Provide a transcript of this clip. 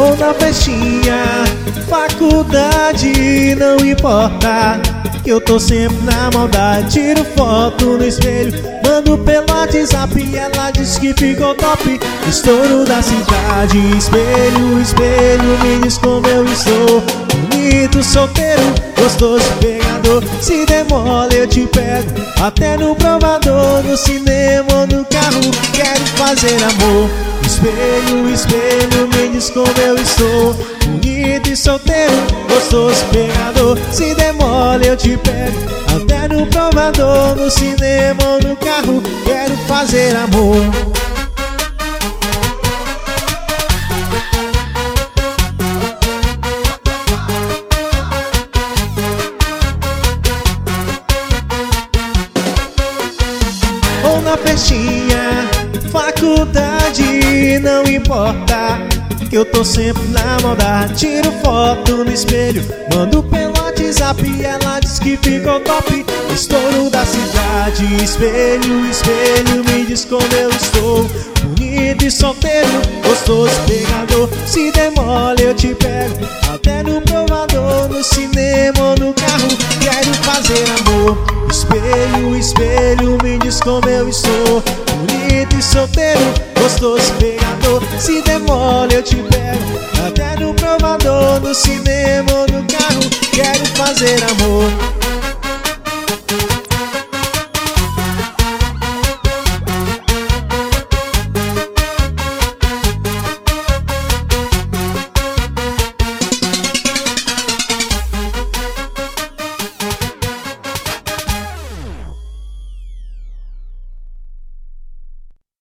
ou na festinha, faculdade, não importa, que eu tô sempre na maldade. Tiro foto no espelho, mando pelo WhatsApp e ela diz que ficou top. Estouro da cidade, espelho, espelho, me diz como eu estou. Bonito, solteiro, gostoso, pegador. Se demora eu te pego, até no provador, no cinema ou no carro, quero fazer amor. Espelho, espelho, me diz como eu estou. Bonito e solteiro, gostoso, pegador. Se demora eu te pego, até no provador, no cinema ou no carro, quero fazer amor. Ou na festinha, faculdade, não importa, que eu tô sempre na maldade. Tiro foto no espelho, mando pelo WhatsApp e ela diz que ficou top. Estouro da cidade, espelho, espelho, me diz como eu estou. Bonito e solteiro, gostoso, pegador. Se demora eu te pego, até no provador, no cinema ou no carro, quero fazer amor. Espelho, espelho, me diz como eu estou. Bonito e solteiro, gostoso, pegador. Se demora eu te pego, até no provador, no cinema ou no carro, quero fazer amor.